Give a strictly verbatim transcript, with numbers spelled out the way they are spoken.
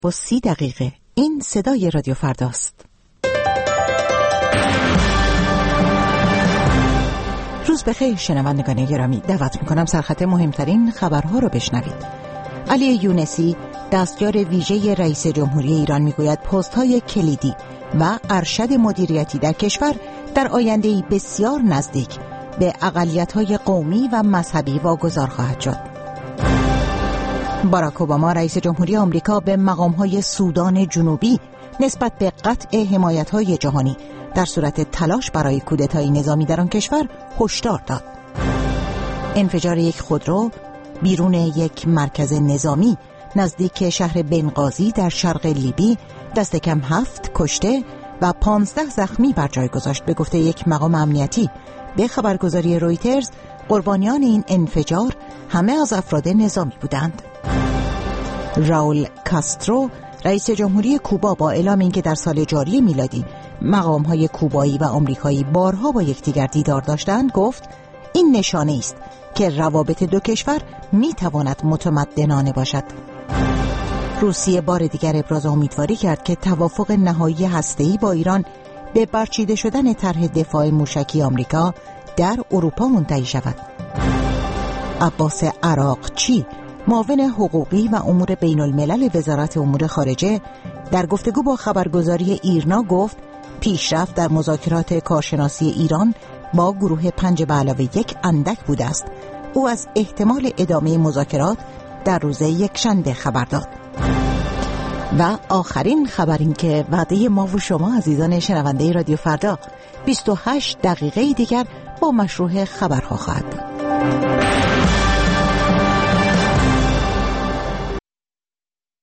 با سی دقیقه. این صدای رادیو فرداست. روز بخیر شنوندگان گرامی، دعوت میکنم سرخط مهمترین خبرها رو بشنوید. علی یونسی دستیار ویژه رئیس جمهوری ایران میگوید پست‌های کلیدی و ارشد مدیریتی در کشور در آینده‌ای بسیار نزدیک به اقلیت‌های قومی و مذهبی واگذار خواهد شد. باراک اوباما رئیس جمهوری آمریکا به مقام‌های سودان جنوبی نسبت به قطع حمایت‌های جهانی در صورت تلاش برای کودتای نظامی در آن کشور هشدار داد. انفجار یک خودرو بیرون یک مرکز نظامی نزدیک شهر بنغازی در شرق لیبی دست کم هفت کشته و پانزده زخمی بر جای گذاشت. به گفته یک مقام امنیتی به خبرگزاری رویترز، قربانیان این انفجار همه از افراد نظامی بودند. راول کاسترو رئیس جمهوری کوبا با اعلام اینکه در سال جاری میلادی مقام‌های کوبایی و آمریکایی بارها با یکدیگر دیدار داشتند، گفت این نشانه است که روابط دو کشور میتواند متمدنانه باشد. روسیه بار دیگر ابراز امیدواری کرد که توافق نهایی هسته‌ای با ایران به برچیده شدن طرح دفاع موشکی آمریکا در اروپا منتهی شود. عباس عراقچی معاون حقوقی و امور بین الملل وزارت امور خارجه در گفتگو با خبرگزاری ایرنا گفت پیشرفت در مذاکرات کارشناسی ایران با گروه پنج به علاوه یک اندک بوده است. او از احتمال ادامه مذاکرات در روز یکشنبه خبر داد. و آخرین خبر این که وعده ما و شما عزیزان شنونده رادیو فردا بیست و هشت دقیقه دیگر با مشروع خبرها خواهد بود.